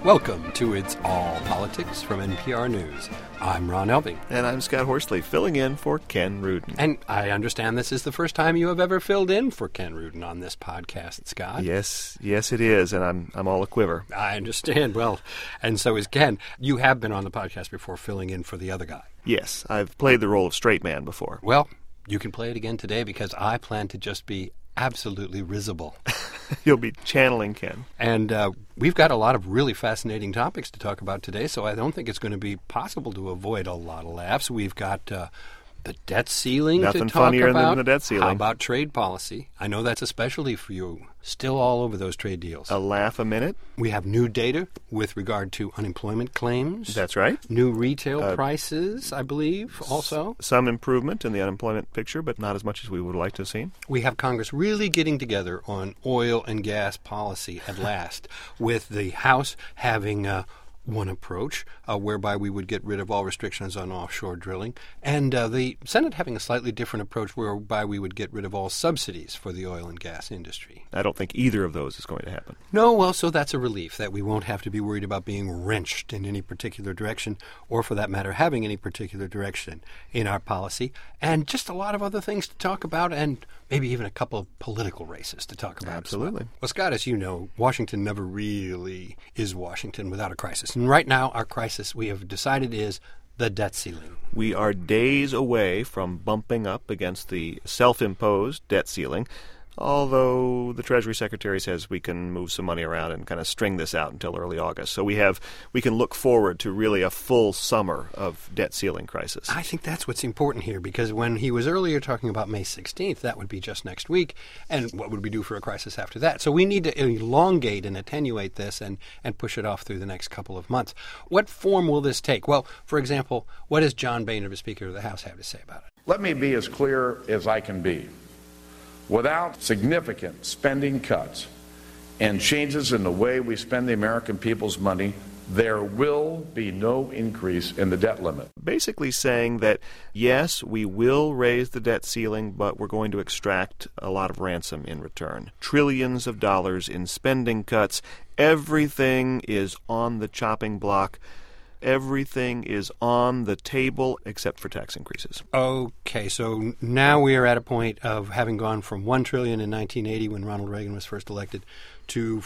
Welcome to It's All Politics from NPR News. I'm Ron Elving. And I'm Scott Horsley, filling in for Ken Rudin. And I understand this is the first time you have ever filled in for Ken Rudin on this podcast, Scott. Yes, it is, and I'm all a-quiver. I understand. Well, and so is Ken. You have been on the podcast before filling in for the other guy. Yes, I've played the role of straight man before. Well, you can play it again today because I plan to just be absolutely risible. You'll be channeling Ken. And we've got a lot of really fascinating topics to talk about today, so I don't think it's going to be possible to avoid a lot of laughs. We've got the debt ceiling Nothing to talk funnier about. than the debt ceiling. How about trade policy? I know that's a specialty for you. Still all over those trade deals. A laugh a minute. We have new data with regard to unemployment claims. That's right. New retail prices, I believe, also. Some improvement in the unemployment picture, but not as much as we would like to have seen. We have Congress really getting together on oil and gas policy at last, with the House having one approach whereby we would get rid of all restrictions on offshore drilling, and the Senate having a slightly different approach whereby we would get rid of all subsidies for the oil and gas industry. I don't think either of those is going to happen. No, well, so that's a relief that we won't have to be worried about being wrenched in any particular direction, or for that matter, having any particular direction in our policy, and just a lot of other things to talk about, and maybe even a couple of political races to talk about. Absolutely. Well, Scott, as you know, Washington never really is Washington without a crisis. And right now, our crisis, we have decided, is the debt ceiling. We are days away from bumping up against the self-imposed debt ceiling, although the Treasury Secretary says we can move some money around and kind of string this out until early August. So we can look forward to really a full summer of debt ceiling crisis. I think that's what's important here, because when he was earlier talking about May 16th, that would be just next week, and what would we do for a crisis after that? So we need to elongate and attenuate this and push it off through the next couple of months. What form will this take? Well, for example, what does John Boehner, the Speaker of the House, have to say about it? Let me be as clear as I can be. Without significant spending cuts and changes in the way we spend the American people's money, there will be no increase in the debt limit. Basically saying that, yes, we will raise the debt ceiling, but we're going to extract a lot of ransom in return. Trillions of dollars in spending cuts. Everything is on the chopping block. Everything is on the table except for tax increases. Okay, so now we are at a point of having gone from $1 trillion in 1980 when Ronald Reagan was first elected to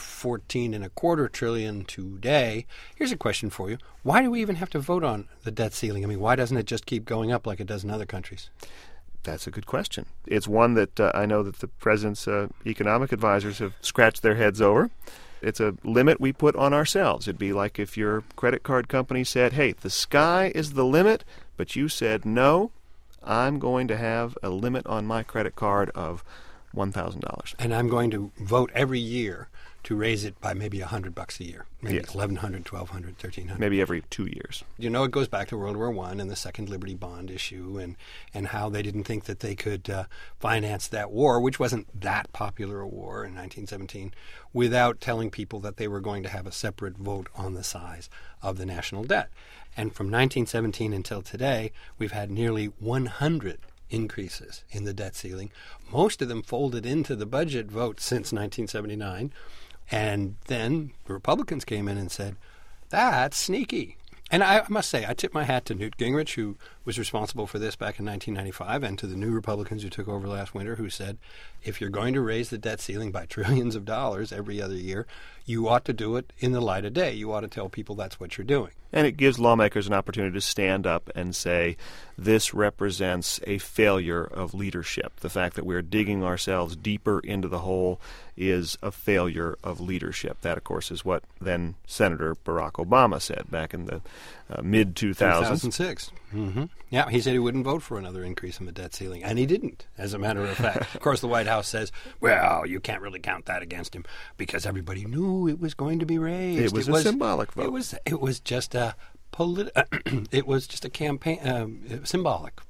$14.25 trillion today. Here's a question for you. Why do we even have to vote on the debt ceiling? I mean, why doesn't it just keep going up like it does in other countries? That's a good question. It's one that I know that the president's economic advisors have scratched their heads over. It's a limit we put on ourselves. It'd be like if your credit card company said, hey, the sky is the limit, but you said, no, I'm going to have a limit on my credit card of $1,000. And I'm going to vote every year to raise it by maybe $100 a year, maybe yes. $1,100, $1,200, $1,300. Maybe every 2 years. You know, it goes back to World War I and the Second Liberty Bond issue and how they didn't think that they could finance that war, which wasn't that popular a war in 1917, without telling people that they were going to have a separate vote on the size of the national debt. And from 1917 until today, we've had nearly 100 increases in the debt ceiling, most of them folded into the budget vote since 1979. And then the Republicans came in and said, that's sneaky. And I must say, I tip my hat to Newt Gingrich, who was responsible for this back in 1995, and to the new Republicans who took over last winter, who said, if you're going to raise the debt ceiling by trillions of dollars every other year, you ought to do it in the light of day. You ought to tell people that's what you're doing. And it gives lawmakers an opportunity to stand up and say, this represents a failure of leadership. The fact that we're digging ourselves deeper into the hole is a failure of leadership. That, of course, is what then Senator Barack Obama said back in the mid-2000s. 2006. Mm-hmm. Yeah, he said he wouldn't vote for another increase in the debt ceiling, and he didn't, as a matter of fact. Of course, the White House says, well, you can't really count that against him because everybody knew it was going to be raised. It was a symbolic vote. It was just a it was just a campaign, symbolic vote.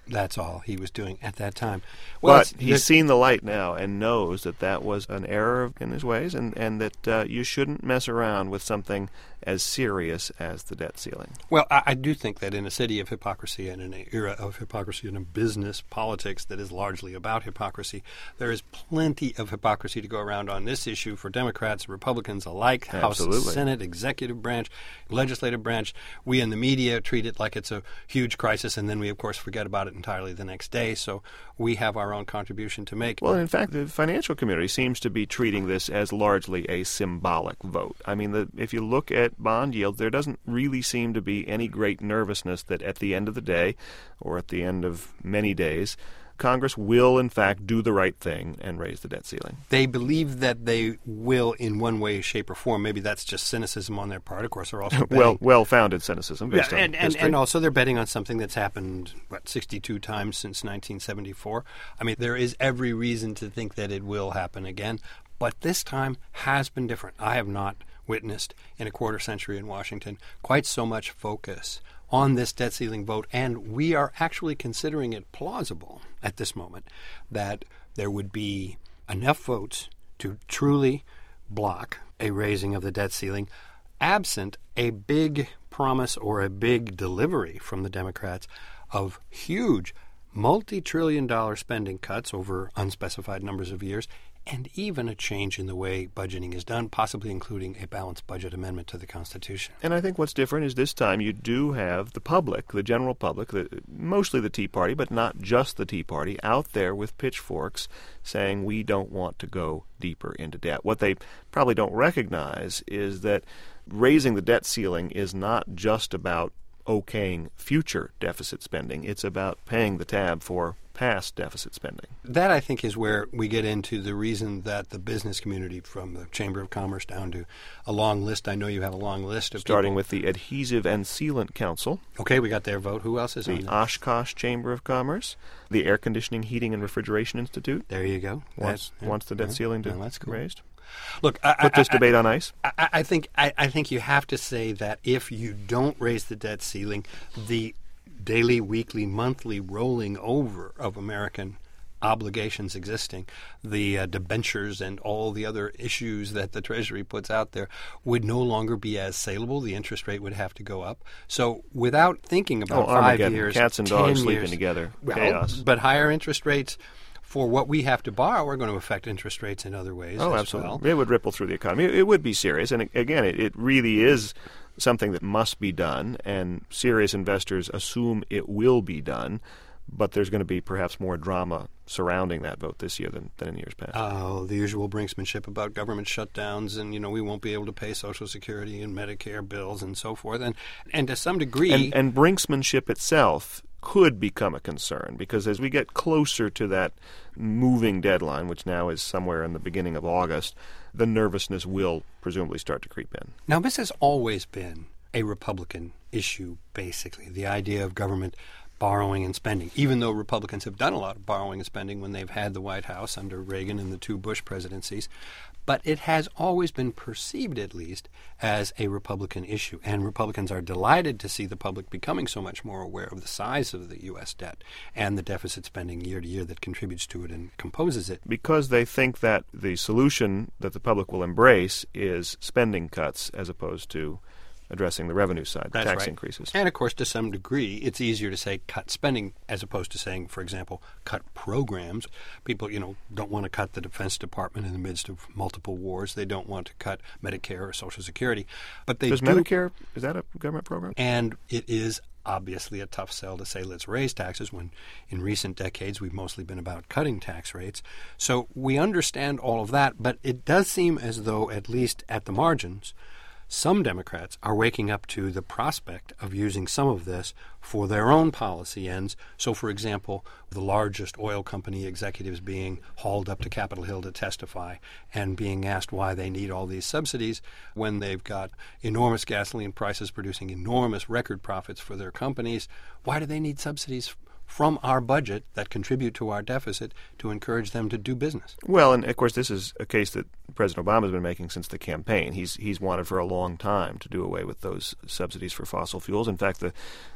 That's all he was doing at that time. Well, but he's seen the light now and knows that that was an error in his ways, and that you shouldn't mess around with something as serious as the debt ceiling. Well, I do think that in a city of hypocrisy and in an era of hypocrisy and a business politics that is largely about hypocrisy, there is plenty of hypocrisy to go around on this issue for Democrats and Republicans alike, House and Senate, executive branch, legislative branch. We in the media treat it like it's a huge crisis, and then we, of course, forget about it entirely the next day. So we have our own contribution to make. Well, in fact, the financial community seems to be treating this as largely a symbolic vote. I mean, if you look at bond yields, there doesn't really seem to be any great nervousness that at the end of the day, or at the end of many days, Congress will, in fact, do the right thing and raise the debt ceiling. They believe that they will in one way, shape, or form. Maybe that's just cynicism on their part. Of course, they're also betting. well-founded cynicism based on history. And also they're betting on something that's happened, 62 times since 1974. I mean, there is every reason to think that it will happen again, but this time has been different. I have not witnessed in a quarter century in Washington quite so much focus on this debt ceiling vote, and we are actually considering it plausible at this moment that there would be enough votes to truly block a raising of the debt ceiling, absent a big promise or a big delivery from the Democrats of huge multi-trillion-dollar spending cuts over unspecified numbers of years, and even a change in the way budgeting is done, possibly including a balanced budget amendment to the Constitution. And I think what's different is this time you do have the public, the general public, mostly the Tea Party, but not just the Tea Party, out there with pitchforks saying we don't want to go deeper into debt. What they probably don't recognize is that raising the debt ceiling is not just about okaying future deficit spending. It's about paying the tab for past deficit spending. That, I think, is where we get into the reason that the business community, from the Chamber of Commerce down to a long list. I know you have a long list of starting people. With the Adhesive and Sealant Council. Okay, we got their vote. Who else is on the there? Oshkosh Chamber of Commerce, the Air Conditioning, Heating, and Refrigeration Institute. There you go. Wants the debt ceiling to that's cool. raised. Look, put this debate on ice. I think you have to say that if you don't raise the debt ceiling, the daily, weekly, monthly rolling over of American obligations existing, the debentures and all the other issues that the Treasury puts out there would no longer be as saleable. The interest rate would have to go up. So without thinking about 5 years, cats and 10 dogs years, sleeping together, chaos. But higher interest rates for what we have to borrow are going to affect interest rates in other ways as absolutely. well. It would ripple through the economy. It would be serious. And again, it really is something that must be done, and serious investors assume it will be done. But there's going to be perhaps more drama surrounding that vote this year than in years past. The usual brinksmanship about government shutdowns, and we won't be able to pay Social Security and Medicare bills and so forth. And to some degree, and brinksmanship itself could become a concern, because as we get closer to that moving deadline, which now is somewhere in the beginning of August, the nervousness will presumably start to creep in. Now, this has always been a Republican issue, basically, the idea of government borrowing and spending, even though Republicans have done a lot of borrowing and spending when they've had the White House under Reagan and the 2 Bush presidencies. But it has always been perceived, at least, as a Republican issue. And Republicans are delighted to see the public becoming so much more aware of the size of the U.S. debt and the deficit spending year to year that contributes to it and composes it. Because they think that the solution that the public will embrace is spending cuts as opposed to addressing the revenue side, That's tax right. increases. And, of course, to some degree, it's easier to say cut spending as opposed to saying, for example, cut programs. People, don't want to cut the Defense Department in the midst of multiple wars. They don't want to cut Medicare or Social Security. But they Does do. Medicare, is that a government program? And it is obviously a tough sell to say let's raise taxes when in recent decades we've mostly been about cutting tax rates. So we understand all of that, but it does seem as though, at least at the margins, some Democrats are waking up to the prospect of using some of this for their own policy ends. So, for example, the largest oil company executives being hauled up to Capitol Hill to testify and being asked why they need all these subsidies when they've got enormous gasoline prices producing enormous record profits for their companies. Why do they need subsidies from our budget that contribute to our deficit to encourage them to do business? Well, and of course this is a case that President Obama has been making since the campaign. He's wanted for a long time to do away with those subsidies for fossil fuels. In fact, the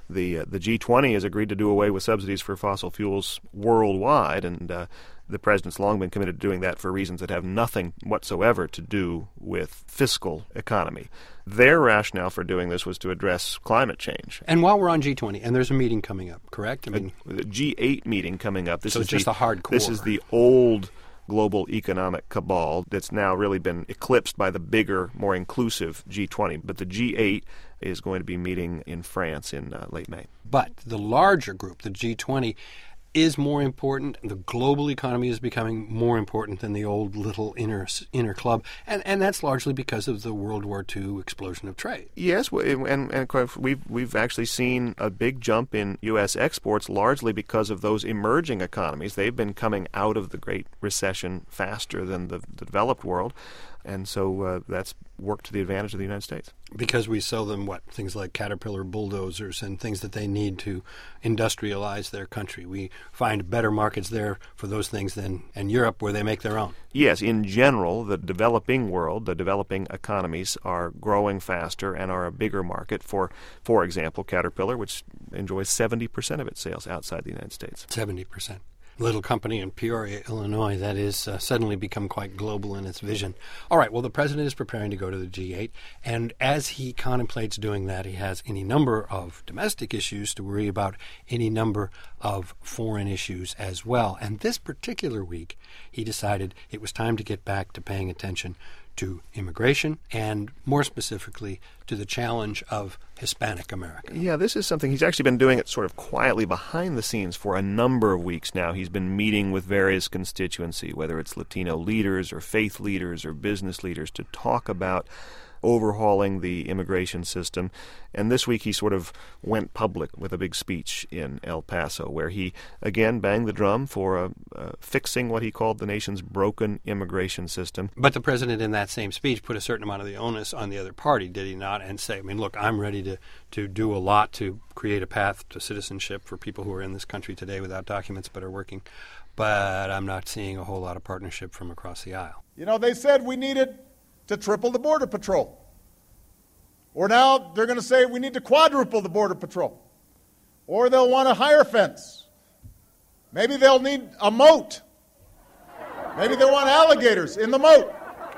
G20 has agreed to do away with subsidies for fossil fuels worldwide, and the president's long been committed to doing that for reasons that have nothing whatsoever to do with fiscal economy. Their rationale for doing this was to address climate change. And while we're on G20, and there's a meeting coming up, correct? I mean, the G8 meeting coming up. So it's just a hardcore. This is the old global economic cabal that's now really been eclipsed by the bigger, more inclusive G20. But the G8 is going to be meeting in France in late May. But the larger group, the G20, is more important. The global economy is becoming more important than the old little inner club, and that's largely because of the World War II explosion of trade. Yes, and we've actually seen a big jump in U.S. exports, largely because of those emerging economies. They've been coming out of the Great Recession faster than the developed world, and so that's worked to the advantage of the United States. Because we sell them, things like Caterpillar bulldozers and things that they need to industrialize their country. We find better markets there for those things than in Europe, where they make their own. Yes, in general, the developing world, the developing economies are growing faster and are a bigger market for example, Caterpillar, which enjoys 70% of its sales outside the United States. 70%. Little company in Peoria, Illinois, that is suddenly become quite global in its vision. All right, well, the president is preparing to go to the G8, and as he contemplates doing that, he has any number of domestic issues to worry about, any number of foreign issues as well. And this particular week, he decided it was time to get back to paying attention to immigration, and more specifically to the challenge of Hispanic America. Yeah, this is something he's actually been doing it sort of quietly behind the scenes for a number of weeks now. He's been meeting with various constituency, whether it's Latino leaders or faith leaders or business leaders, to talk about overhauling the immigration system. And this week he sort of went public with a big speech in El Paso, where he again banged the drum for fixing what he called the nation's broken immigration system. But the president in that same speech put a certain amount of the onus on the other party, did he not? And say, look, I'm ready to do a lot to create a path to citizenship for people who are in this country today without documents but are working. But I'm not seeing a whole lot of partnership from across the aisle. They said we needed to triple the Border Patrol. Or now they're going to say we need to quadruple the Border Patrol. Or they'll want a higher fence. Maybe they'll need a moat. Maybe they'll want alligators in the moat.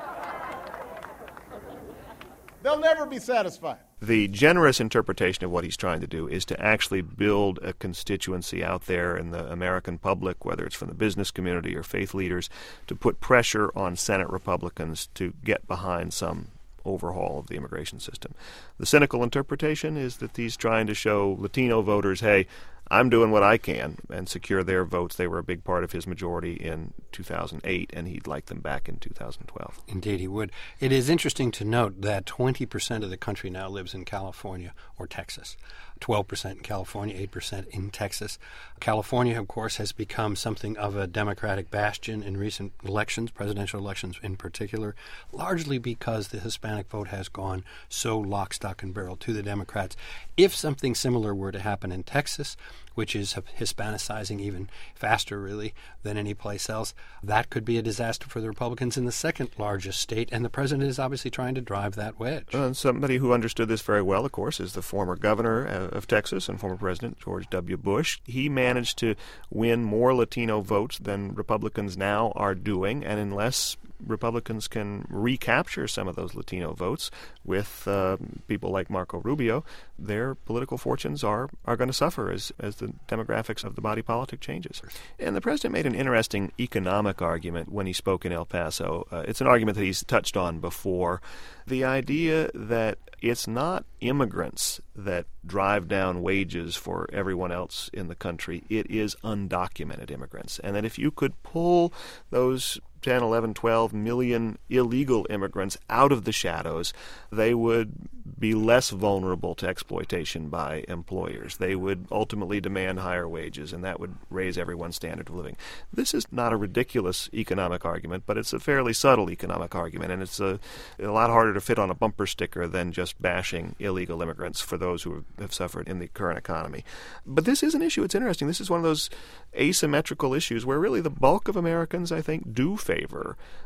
They'll never be satisfied. The generous interpretation of what he's trying to do is to actually build a constituency out there in the American public, whether it's from the business community or faith leaders, to put pressure on Senate Republicans to get behind some overhaul of the immigration system. The cynical interpretation is that he's trying to show Latino voters, hey, I'm doing what I can, and secure their votes. They were a big part of his majority in 2008, and he'd like them back in 2012. Indeed, he would. It is interesting to note that 20% of the country now lives in California or Texas. 12% in California, 8% in Texas. California, of course, has become something of a Democratic bastion in recent elections, presidential elections in particular, largely because the Hispanic vote has gone so lock, stock, and barrel to the Democrats. If something similar were to happen in Texas, which is Hispanicizing even faster, really, than any place else, that could be a disaster for the Republicans in the second largest state, and the president is obviously trying to drive that wedge. Somebody who understood this very well, of course, is the former governor of Texas and former President George W. Bush. He managed to win more Latino votes than Republicans now are doing, and unless Republicans can recapture some of those Latino votes with people like Marco Rubio, their political fortunes are going to suffer as the demographics of the body politic changes. And the president made an interesting economic argument when he spoke in El Paso. It's an argument that he's touched on before. The idea that it's not immigrants that drive down wages for everyone else in the country. It is undocumented immigrants. And that if you could pull those 10, 11, 12 million illegal immigrants out of the shadows, they would be less vulnerable to exploitation by employers. They would ultimately demand higher wages, and that would raise everyone's standard of living. This is not a ridiculous economic argument, but it's a fairly subtle economic argument, and it's a lot harder to fit on a bumper sticker than just bashing illegal immigrants for those who have suffered in the current economy. But this is an issue. It's interesting. This is one of those asymmetrical issues where really the bulk of Americans, I think, do favor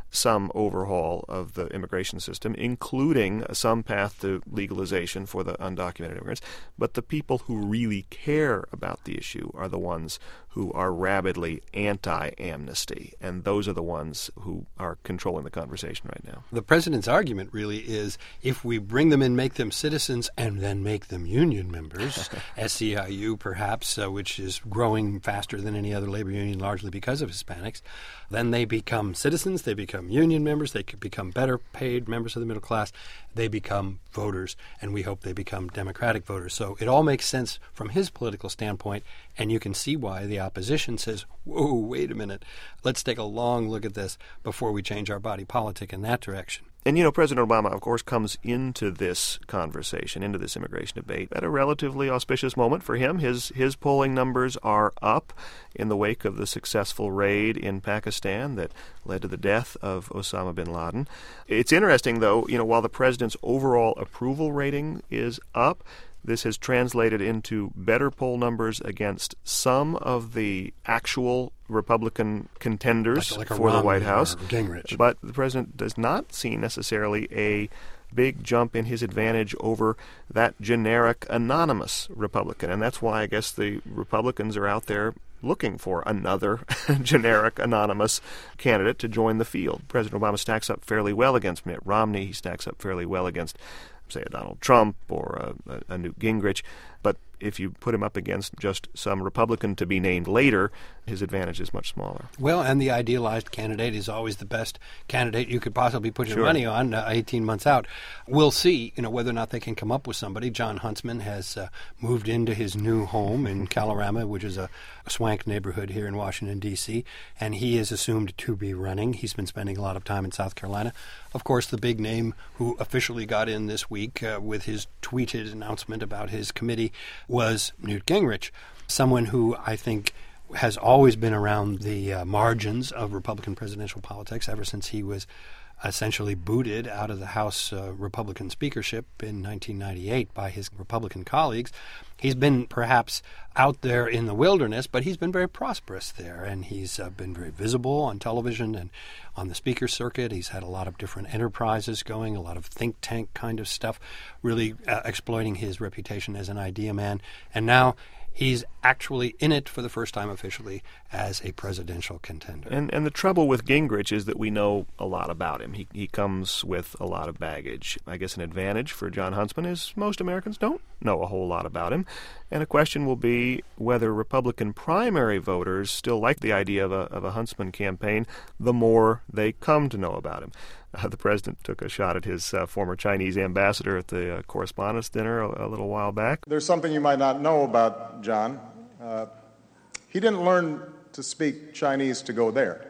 some overhaul of the immigration system, including some path to legalization for the undocumented immigrants. But the people who really care about the issue are the ones who are rabidly anti-amnesty, and those are the ones who are controlling the conversation right now. The president's argument really is if we bring them in, make them citizens, and then make them union members, SEIU perhaps, which is growing faster than any other labor union largely because of Hispanics, then they become citizens, they become union members, they could become better paid members of the middle class, they become voters, and we hope they become Democratic voters. So it all makes sense from his political standpoint, and you can see why the opposition says, whoa, wait a minute, let's take a long look at this before we change our body politic in that direction. And, President Obama, of course, comes into this conversation, into this immigration debate, at a relatively auspicious moment for him. His polling numbers are up in the wake of the successful raid in Pakistan that led to the death of Osama bin Laden. It's interesting, though, while the president's overall approval rating is up, this has translated into better poll numbers against some of the actual Republican contenders like for the White House. Gingrich. But the president does not see necessarily a big jump in his advantage over that generic anonymous Republican. And that's why I guess the Republicans are out there looking for another generic anonymous candidate to join the field. President Obama stacks up fairly well against Mitt Romney. He stacks up fairly well against, say, a Donald Trump or a Newt Gingrich. But if you put him up against just some Republican to be named later, his advantage is much smaller. Well, and the idealized candidate is always the best candidate you could possibly put your money on 18 months out. We'll see, whether or not they can come up with somebody. Jon Huntsman has moved into his new home in Kalorama, which is a swank neighborhood here in Washington, D.C., and he is assumed to be running. He's been spending a lot of time in South Carolina. Of course, the big name who officially got in this week with his tweeted announcement about his committee was Newt Gingrich, someone who I think has always been around the margins of Republican presidential politics ever since he was essentially booted out of the House Republican speakership in 1998 by his Republican colleagues. He's been perhaps out there in the wilderness, but he's been very prosperous there, and he's been very visible on television and on the speaker circuit. He's had a lot of different enterprises going, a lot of think tank kind of stuff, really exploiting his reputation as an idea man. And now he's actually in it for the first time officially as a presidential contender. And the trouble with Gingrich is that we know a lot about him. He comes with a lot of baggage. I guess an advantage for Jon Huntsman is most Americans don't know a whole lot about him. And a question will be whether Republican primary voters still like the idea of a Huntsman campaign the more they come to know about him. The president took a shot at his former Chinese ambassador at the Correspondents' Dinner a little while back. There's something you might not know about John. He didn't learn to speak Chinese to go there.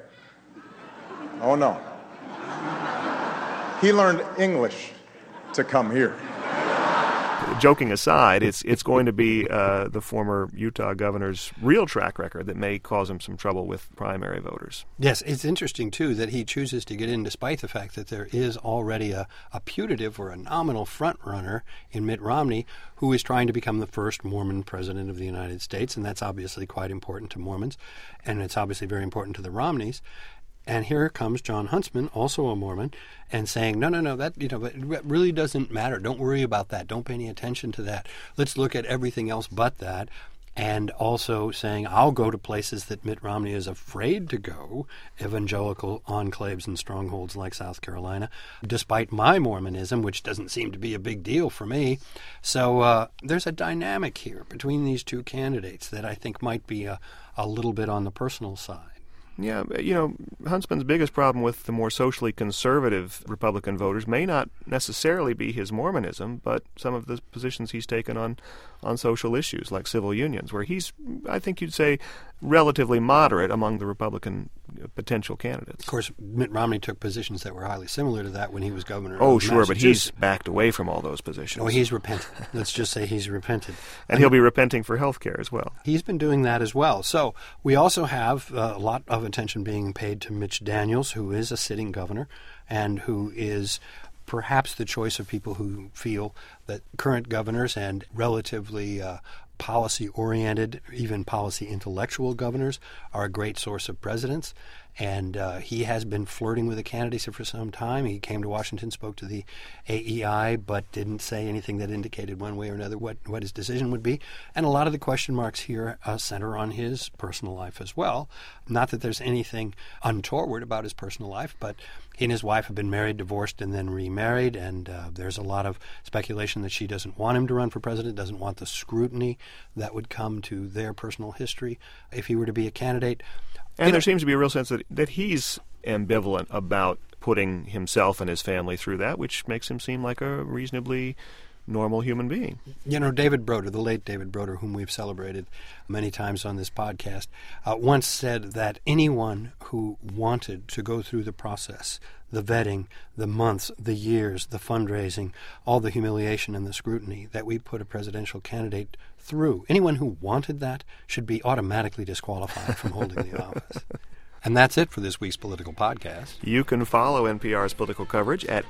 Oh, no. He learned English to come here. Joking aside, it's going to be the former Utah governor's real track record that may cause him some trouble with primary voters. Yes, it's interesting, too, that he chooses to get in despite the fact that there is already a putative or a nominal front-runner in Mitt Romney who is trying to become the first Mormon president of the United States, and that's obviously quite important to Mormons, and it's obviously very important to the Romneys. And here comes Jon Huntsman, also a Mormon, and saying, no, that really doesn't matter. Don't worry about that. Don't pay any attention to that. Let's look at everything else but that. And also saying, I'll go to places that Mitt Romney is afraid to go, evangelical enclaves and strongholds like South Carolina, despite my Mormonism, which doesn't seem to be a big deal for me. So there's a dynamic here between these two candidates that I think might be a little bit on the personal side. Yeah, Huntsman's biggest problem with the more socially conservative Republican voters may not necessarily be his Mormonism, but some of the positions he's taken on social issues like civil unions, where he's, I think you'd say, relatively moderate among the Republican potential candidates. Of course, Mitt Romney took positions that were highly similar to that when he was governor of Massachusetts. Sure, but he's backed away from all those positions. Oh, he's repented. Let's just say he's repented. And he'll be repenting for health care as well. He's been doing that as well. So we also have a lot of attention being paid to Mitch Daniels, who is a sitting governor and who is perhaps the choice of people who feel that current governors and relatively policy-oriented, even policy-intellectual governors are a great source of presidents. And he has been flirting with the candidacy for some time. He came to Washington, spoke to the AEI, but didn't say anything that indicated one way or another what his decision would be. And a lot of the question marks here center on his personal life as well. Not that there's anything untoward about his personal life, but he and his wife have been married, divorced, and then remarried, and there's a lot of speculation that she doesn't want him to run for president, doesn't want the scrutiny that would come to their personal history if he were to be a candidate. And there seems to be a real sense that he's ambivalent about putting himself and his family through that, which makes him seem like a reasonably normal human being. You know, David Broder, the late David Broder, whom we've celebrated many times on this podcast, once said that anyone who wanted to go through the process, the vetting, the months, the years, the fundraising, all the humiliation and the scrutiny that we put a presidential candidate through, anyone who wanted that should be automatically disqualified from holding the office. And that's it for this week's Political Podcast. You can follow NPR's political coverage at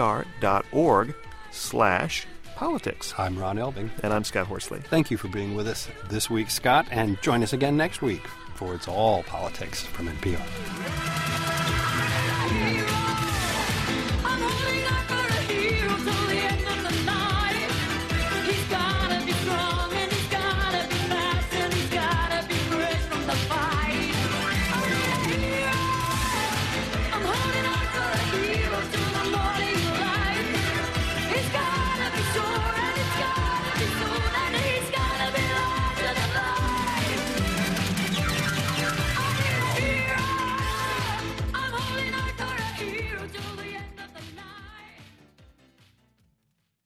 npr.org/politics. I'm Ron Elving. And I'm Scott Horsley. Thank you for being with us this week, Scott, and join us again next week for It's All Politics from NPR.